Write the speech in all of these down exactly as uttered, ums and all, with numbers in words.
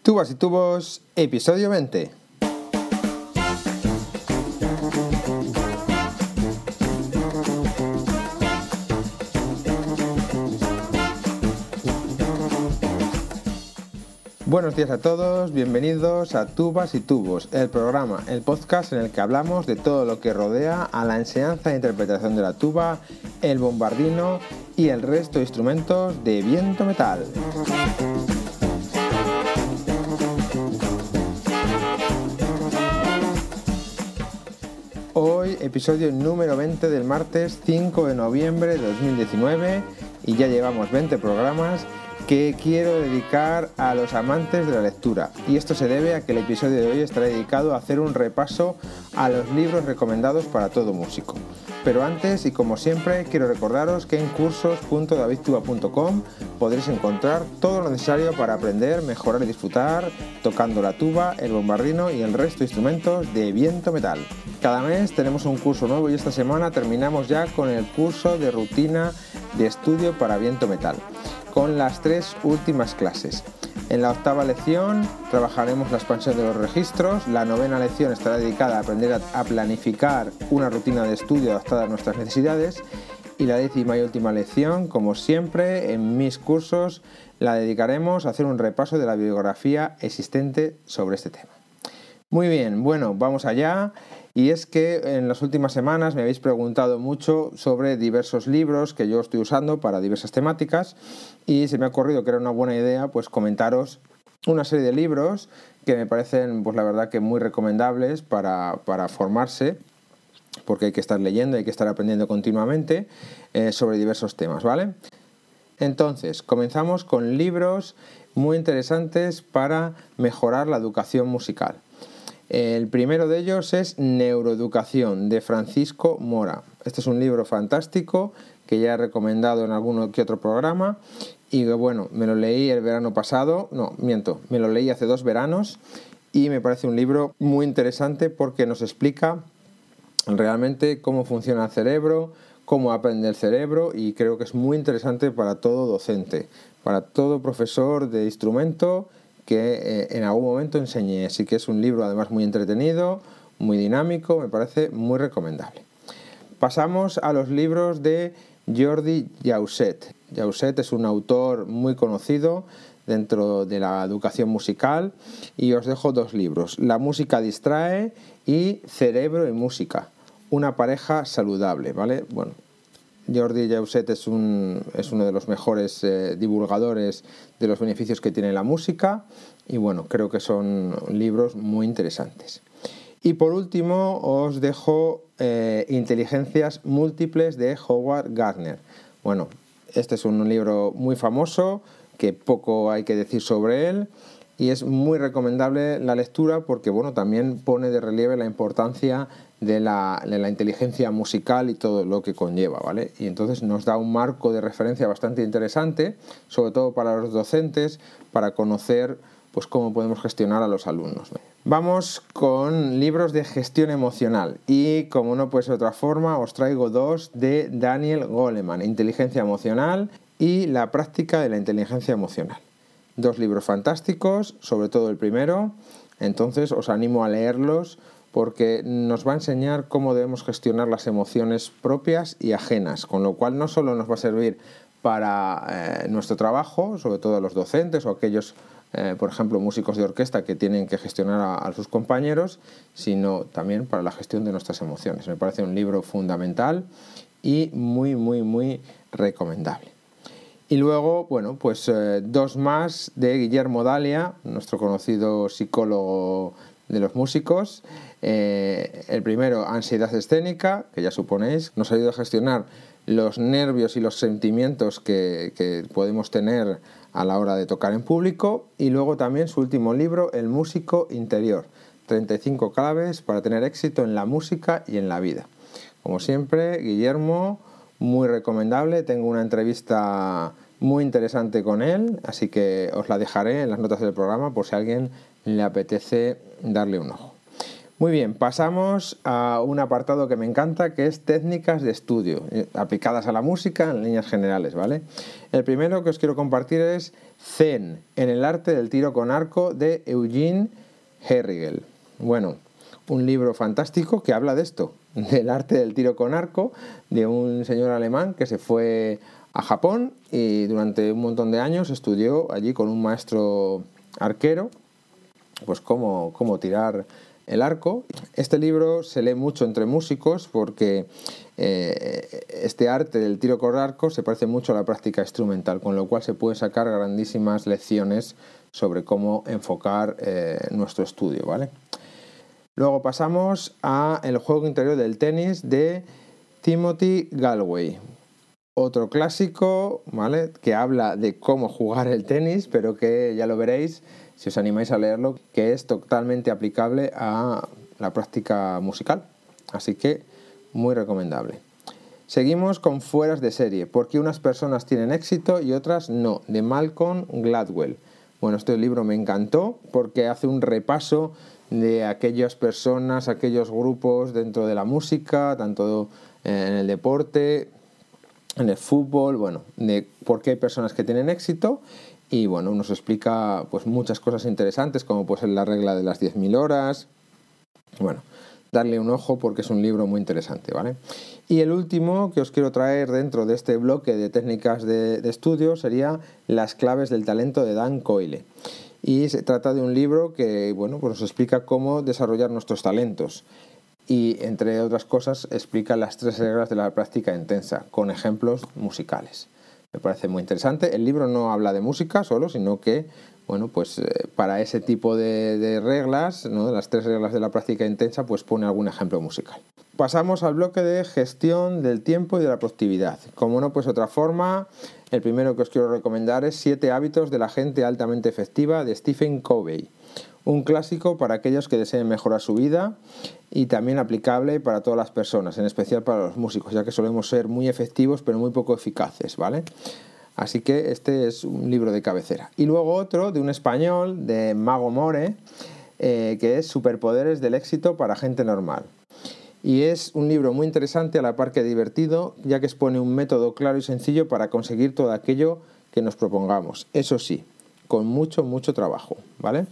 Tubas y Tubos, episodio veinte. Buenos días a todos, bienvenidos a Tubas y Tubos, el programa, el podcast en el que hablamos de todo lo que rodea a la enseñanza e interpretación de la tuba, el bombardino y el resto de instrumentos de viento metal. Hoy, episodio número veinte del martes cinco de noviembre de dos mil diecinueve, y ya llevamos veinte programas que quiero dedicar a los amantes de la lectura, y esto se debe a que el episodio de hoy estará dedicado a hacer un repaso a los libros recomendados para todo músico. Pero antes, y como siempre, quiero recordaros que en cursos punto david tuba punto com podréis encontrar todo lo necesario para aprender, mejorar y disfrutar tocando la tuba, el bombardino y el resto de instrumentos de viento metal. Cada mes tenemos un curso nuevo y esta semana terminamos ya con el curso de rutina de estudio para viento metal, con las tres últimas clases. En la octava lección trabajaremos la expansión de los registros, la novena lección estará dedicada a aprender a planificar una rutina de estudio adaptada a nuestras necesidades, y la décima y última lección, como siempre en mis cursos, la dedicaremos a hacer un repaso de la bibliografía existente sobre este tema. Muy bien, bueno, vamos allá. Y es que en las últimas semanas me habéis preguntado mucho sobre diversos libros que yo estoy usando para diversas temáticas, y se me ha ocurrido que era una buena idea pues comentaros una serie de libros que me parecen pues la verdad que muy recomendables para, para formarse, porque hay que estar leyendo, hay que estar aprendiendo continuamente eh, sobre diversos temas, ¿vale? Entonces, comenzamos con libros muy interesantes para mejorar la educación musical. El primero de ellos es Neuroeducación, de Francisco Mora. Este es un libro fantástico que ya he recomendado en alguno que otro programa, y bueno, me lo leí el verano pasado, no, miento, me lo leí hace dos veranos, y me parece un libro muy interesante porque nos explica realmente cómo funciona el cerebro, cómo aprende el cerebro, y creo que es muy interesante para todo docente, para todo profesor de instrumento que eh, en algún momento enseñé. Así que es un libro además muy entretenido, muy dinámico, me parece muy recomendable. Pasamos a los libros de Jordi Jausset. Jausset es un autor muy conocido dentro de la educación musical, y os dejo dos libros: La música distrae y Cerebro y música, una pareja saludable, ¿vale? Bueno, Jordi Jausset es, un, es uno de los mejores eh, divulgadores de los beneficios que tiene la música, y bueno, creo que son libros muy interesantes. Y por último os dejo eh, Inteligencias múltiples, de Howard Gardner. Bueno, este es un libro muy famoso que poco hay que decir sobre él, y es muy recomendable la lectura porque bueno, también pone de relieve la importancia de la, de la inteligencia musical y todo lo que conlleva, ¿vale? Y entonces nos da un marco de referencia bastante interesante, sobre todo para los docentes, para conocer pues cómo podemos gestionar a los alumnos. Vamos con libros de gestión emocional, y como no puede ser de otra forma, os traigo dos de Daniel Goleman: Inteligencia emocional y La práctica de la inteligencia emocional. Dos libros fantásticos, sobre todo el primero, entonces os animo a leerlos porque nos va a enseñar cómo debemos gestionar las emociones propias y ajenas, con lo cual no solo nos va a servir para eh, nuestro trabajo, sobre todo a los docentes o aquellos, eh, por ejemplo, músicos de orquesta que tienen que gestionar a, a sus compañeros, sino también para la gestión de nuestras emociones. Me parece un libro fundamental y muy, muy, muy recomendable. Y luego, bueno, pues eh, dos más de Guillermo Dalia, nuestro conocido psicólogo de los músicos. Eh, el primero, Ansiedad escénica, que ya suponéis, nos ayuda a gestionar los nervios y los sentimientos que, que podemos tener a la hora de tocar en público. Y luego también su último libro, El músico interior, treinta y cinco claves para tener éxito en la música y en la vida. Como siempre, Guillermo, muy recomendable. Tengo una entrevista muy interesante con él, así que os la dejaré en las notas del programa por si a alguien le apetece darle un ojo. Muy bien, pasamos a un apartado que me encanta, que es técnicas de estudio, aplicadas a la música en líneas generales, ¿vale? El primero que os quiero compartir es Zen, en el arte del tiro con arco, de Eugene Herrigel. Bueno, un libro fantástico que habla de esto, del arte del tiro con arco, de un señor alemán que se fue a Japón y durante un montón de años estudió allí con un maestro arquero, pues cómo, cómo tirar el arco. Este libro se lee mucho entre músicos porque eh, este arte del tiro con arco se parece mucho a la práctica instrumental, con lo cual se puede sacar grandísimas lecciones sobre cómo enfocar eh, nuestro estudio, ¿vale? Luego pasamos a El juego interior del tenis de Timothy Gallwey. Otro clásico, ¿vale?, que habla de cómo jugar el tenis, pero que ya lo veréis si os animáis a leerlo, que es totalmente aplicable a la práctica musical. Así que muy recomendable. Seguimos con Fueras de serie, porque unas personas tienen éxito y otras no, de Malcolm Gladwell. Bueno, este libro me encantó porque hace un repaso de aquellas personas, aquellos grupos dentro de la música, tanto en el deporte, en el fútbol, bueno, de por qué hay personas que tienen éxito. Y bueno, nos explica pues muchas cosas interesantes, como pues la regla de las diez mil horas. Bueno, darle un ojo porque es un libro muy interesante, ¿vale? Y el último que os quiero traer dentro de este bloque de técnicas de, de estudio sería Las claves del talento de Dan Coyle. Y se trata de un libro que, bueno, pues nos explica cómo desarrollar nuestros talentos. Y, entre otras cosas, explica las tres reglas de la práctica intensa, con ejemplos musicales. Me parece muy interesante. El libro no habla de música solo, sino que, bueno, pues eh, para ese tipo de, de reglas, ¿no?, de las tres reglas de la práctica intensa, pues pone algún ejemplo musical. Pasamos al bloque de gestión del tiempo y de la productividad. Como no, pues otra forma, el primero que os quiero recomendar es Siete hábitos de la gente altamente efectiva, de Stephen Covey. Un clásico para aquellos que deseen mejorar su vida y también aplicable para todas las personas, en especial para los músicos, ya que solemos ser muy efectivos pero muy poco eficaces, ¿vale? Así que este es un libro de cabecera. Y luego otro de un español, de Mago More, eh, que es Superpoderes del éxito para gente normal. Y es un libro muy interesante a la par que divertido, ya que expone un método claro y sencillo para conseguir todo aquello que nos propongamos. Eso sí, con mucho, mucho trabajo, ¿vale?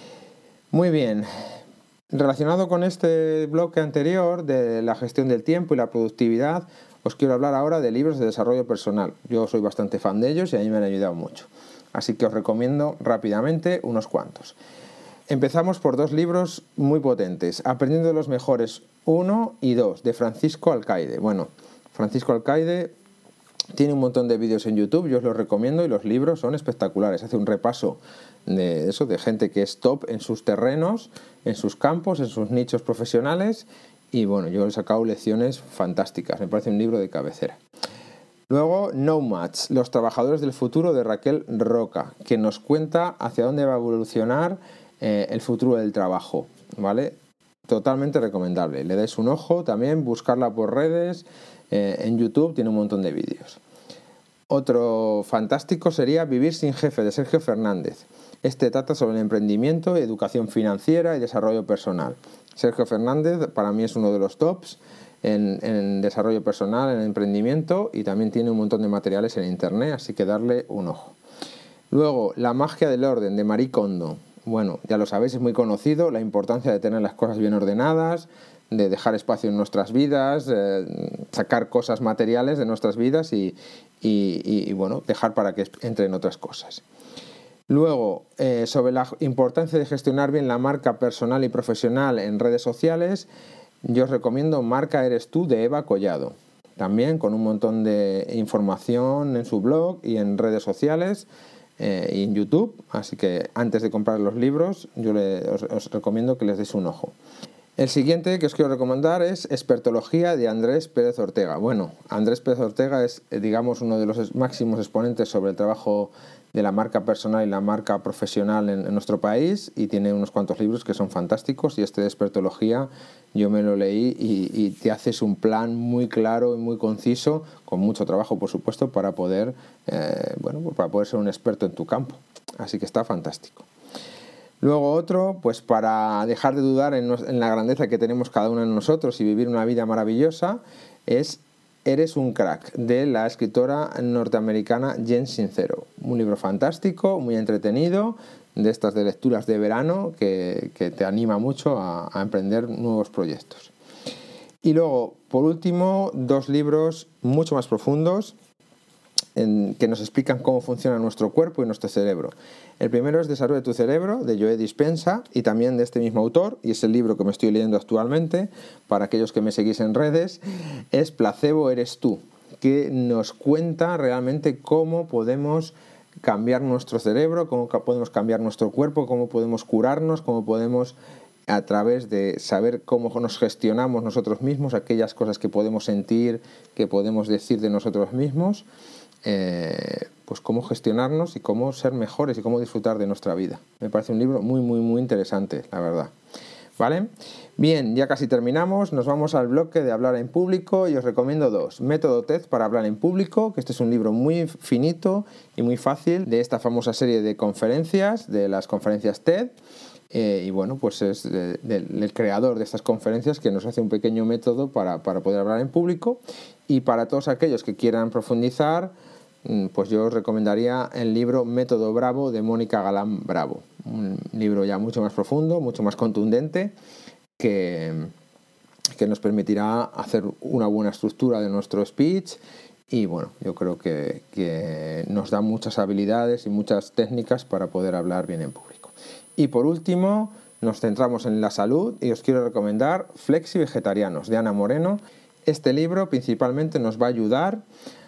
Muy bien, relacionado con este bloque anterior de la gestión del tiempo y la productividad, os quiero hablar ahora de libros de desarrollo personal. Yo soy bastante fan de ellos y a mí me han ayudado mucho. Así que os recomiendo rápidamente unos cuantos. Empezamos por dos libros muy potentes, Aprendiendo de los mejores uno y dos, de Francisco Alcaide. Bueno, Francisco Alcaide tiene un montón de vídeos en YouTube, yo os los recomiendo y los libros son espectaculares. Hace un repaso de eso, de gente que es top en sus terrenos, en sus campos, en sus nichos profesionales y bueno, yo he sacado lecciones fantásticas, me parece un libro de cabecera. Luego, Nomads, los trabajadores del futuro, de Raquel Roca, que nos cuenta hacia dónde va a evolucionar eh, el futuro del trabajo, ¿vale? Totalmente recomendable, le dais un ojo también, buscarla por redes, eh, en YouTube tiene un montón de vídeos. Otro fantástico sería Vivir sin jefe, de Sergio Fernández. Este trata sobre el emprendimiento, educación financiera y desarrollo personal. Sergio Fernández para mí es uno de los tops en, en desarrollo personal, en emprendimiento, y también tiene un montón de materiales en internet, así que darle un ojo. Luego, La magia del orden, de Marie Kondo. Bueno, ya lo sabéis, es muy conocido, la importancia de tener las cosas bien ordenadas, de dejar espacio en nuestras vidas, eh, sacar cosas materiales de nuestras vidas y, y, y, y bueno, dejar para que entren otras cosas. Luego, eh, sobre la importancia de gestionar bien la marca personal y profesional en redes sociales, yo os recomiendo Marca Eres Tú, de Eva Collado. También con un montón de información en su blog y en redes sociales eh, y en YouTube. Así que antes de comprar los libros, yo le, os, os recomiendo que les deis un ojo. El siguiente que os quiero recomendar es Expertología, de Andrés Pérez Ortega. Bueno, Andrés Pérez Ortega es, digamos, uno de los máximos exponentes sobre el trabajo de la marca personal y la marca profesional en, en nuestro país, y tiene unos cuantos libros que son fantásticos, y este de Expertología yo me lo leí y, y te haces un plan muy claro y muy conciso, con mucho trabajo por supuesto, para poder, eh, bueno, para poder ser un experto en tu campo. Así que está fantástico. Luego otro, pues para dejar de dudar en, nos, en la grandeza que tenemos cada uno de nosotros y vivir una vida maravillosa, es Eres un crack, de la escritora norteamericana Jen Sincero. Un libro fantástico, muy entretenido, de estas de lecturas de verano que, que te anima mucho a, a emprender nuevos proyectos. Y luego, por último, dos libros mucho más profundos en, que nos explican cómo funciona nuestro cuerpo y nuestro cerebro. El primero es Desarrolla tu cerebro, de Joe Dispenza, y también de este mismo autor, y es el libro que me estoy leyendo actualmente, para aquellos que me seguís en redes, es Placebo eres tú, que nos cuenta realmente cómo podemos cambiar nuestro cerebro, cómo podemos cambiar nuestro cuerpo, cómo podemos curarnos, cómo podemos, a través de saber cómo nos gestionamos nosotros mismos, aquellas cosas que podemos sentir, que podemos decir de nosotros mismos, Eh, pues cómo gestionarnos y cómo ser mejores y cómo disfrutar de nuestra vida. Me parece un libro muy, muy, muy interesante, la verdad. ¿Vale? Bien, ya casi terminamos. Nos vamos al bloque de hablar en público y os recomiendo dos. Método TED para hablar en público, que este es un libro muy finito y muy fácil de esta famosa serie de conferencias, de las conferencias TED. Eh, y bueno, pues es de, de, del creador de estas conferencias que nos hace un pequeño método para, para poder hablar en público. Y para todos aquellos que quieran profundizar, pues yo os recomendaría el libro Método Bravo de Mónica Galán Bravo, un libro ya mucho más profundo, mucho más contundente, que, que nos permitirá hacer una buena estructura de nuestro speech y bueno, yo creo que, que nos da muchas habilidades y muchas técnicas para poder hablar bien en público. Y por último, nos centramos en la salud y os quiero recomendar Flexi Vegetarianos de Ana Moreno. Este libro principalmente nos va a ayudar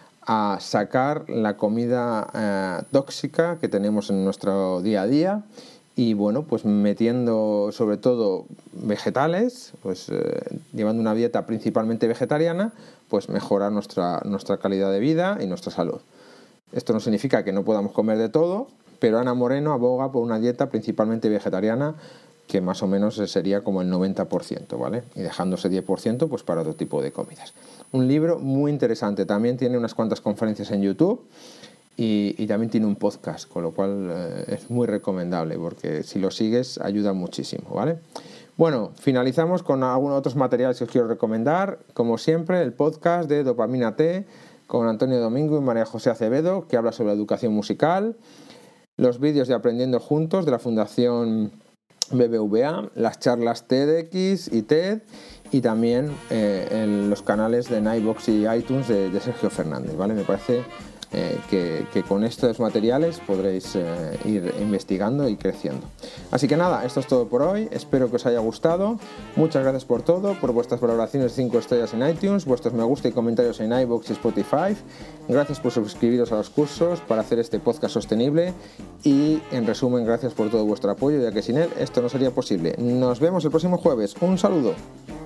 a sacar la comida eh, tóxica que tenemos en nuestro día a día y bueno, pues metiendo sobre todo vegetales, pues eh, llevando una dieta principalmente vegetariana, pues mejora nuestra, nuestra calidad de vida y nuestra salud. Esto no significa que no podamos comer de todo, pero Ana Moreno aboga por una dieta principalmente vegetariana que más o menos sería como el noventa por ciento, ¿vale? Y dejándose diez por ciento pues para otro tipo de comidas. Un libro muy interesante, también tiene unas cuantas conferencias en YouTube y, y también tiene un podcast, con lo cual eh, es muy recomendable porque si lo sigues ayuda muchísimo, ¿vale? Bueno, finalizamos con algunos otros materiales que os quiero recomendar, como siempre el podcast de Dopamina T con Antonio Domingo y María José Acevedo, que habla sobre la educación musical, los vídeos de Aprendiendo Juntos de la Fundación B B V A, las charlas TEDx y TED y también eh, en los canales de Nightbox y iTunes de, de Sergio Fernández, ¿vale? Me parece eh, que, que con estos materiales podréis eh, ir investigando y creciendo. Así que nada, esto es todo por hoy, espero que os haya gustado, muchas gracias por todo, por vuestras valoraciones de cinco estrellas en iTunes, vuestros me gusta y comentarios en iVoox y Spotify, gracias por suscribiros a los cursos para hacer este podcast sostenible y en resumen gracias por todo vuestro apoyo, ya que sin él esto no sería posible. Nos vemos el próximo jueves, un saludo.